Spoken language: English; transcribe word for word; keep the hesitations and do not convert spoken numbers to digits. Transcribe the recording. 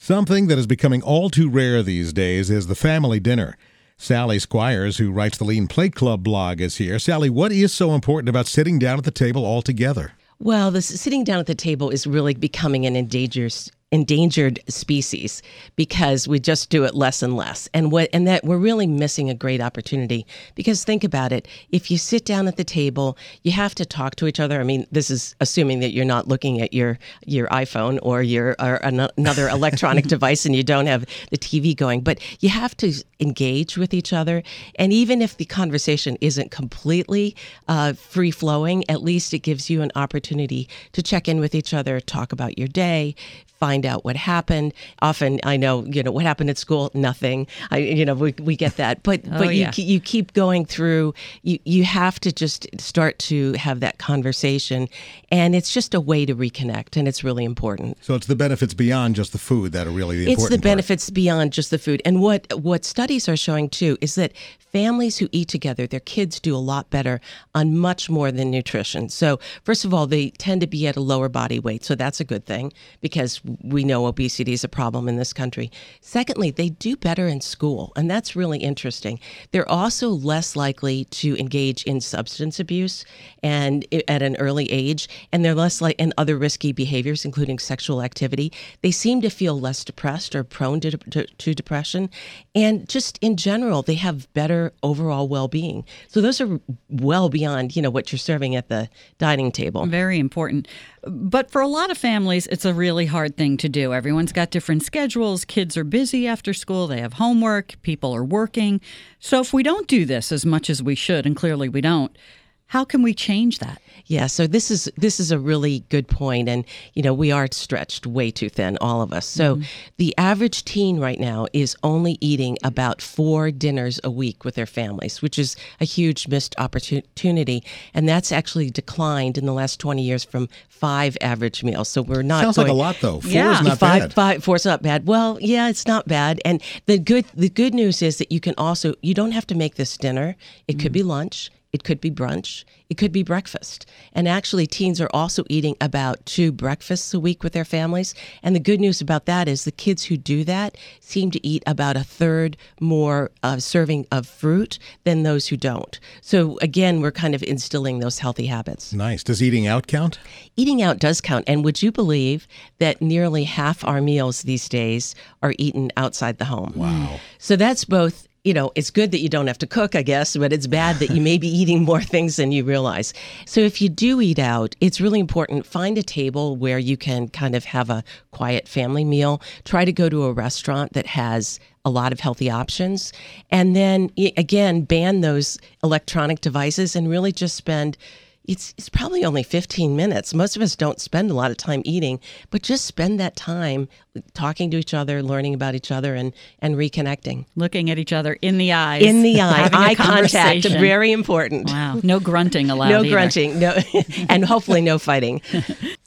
Something that is becoming all too rare these days is the family dinner. Sally Squires, who writes the Lean Plate Club blog, is here. Sally, what is so important about sitting down at the table all together? Well, this sitting down at the table is really becoming an endangered endangered species because we just do it less and less. And what and that we're really missing a great opportunity, because think about it. If you sit down at the table, you have to talk to each other. I mean, this is assuming that you're not looking at your your iPhone or your or another electronic device and you don't have the T V going, but you have to engage with each other. And even if the conversation isn't completely uh, free-flowing, at least it gives you an opportunity to check in with each other, talk about your day, find out what happened. Often, I know, you know, what happened at school? Nothing. I, you know, we we get that. But oh, but yeah. you you keep going through. You you have to just start to have that conversation, and it's just a way to reconnect, and it's really important. So it's the benefits beyond just the food that are really the it's important the part. benefits beyond just the food. And what what studies are showing too is that families who eat together, their kids do a lot better on much more than nutrition. So first of all, they tend to be at a lower body weight, so that's a good thing because we know obesity is a problem in this country. Secondly, they do better in school, and that's really interesting. They're also less likely to engage in substance abuse and at an early age, and they're less like in other risky behaviors, including sexual activity. They seem to feel less depressed or prone to, to, to depression, and just in general, they have better overall well-being. So those are well beyond, you know, what you're serving at the dining table. Very important. But for a lot of families, it's a really hard thing to do. Everyone's got different schedules. Kids are busy after school. They have homework. People are working. So if we don't do this as much as we should, and clearly we don't, how can we change that? Yeah, so this is this is a really good point, and you know we are stretched way too thin, all of us. So mm-hmm. the average teen right now is only eating about four dinners a week with their families, which is a huge missed opportunity, and that's actually declined in the last twenty years from five average meals. So we're not sounds going, like a lot though. Four yeah. is not five, bad. Five, four's not bad. Well, yeah, it's not bad, and the good the good news is that you can also you don't have to make this dinner. It mm-hmm. could be lunch. It could be brunch. It could be breakfast. And actually, teens are also eating about two breakfasts a week with their families. And the good news about that is the kids who do that seem to eat about a third more uh, serving of fruit than those who don't. So again, we're kind of instilling those healthy habits. Nice. Does eating out count? Eating out does count. And would you believe that nearly half our meals these days are eaten outside the home? Wow. So that's both. You know, it's good that you don't have to cook, I guess, but it's bad that you may be eating more things than you realize. So if you do eat out, it's really important. Find a table where you can kind of have a quiet family meal. Try to go to a restaurant that has a lot of healthy options. And then, again, ban those electronic devices and really just spend It's it's probably only fifteen minutes. Most of us don't spend a lot of time eating, but just spend that time talking to each other, learning about each other, and, and reconnecting. Looking at each other in the eyes. In the eye. Having a Eye contact, conversation. very important. Wow. No grunting allowed No either. grunting, no, and hopefully no fighting.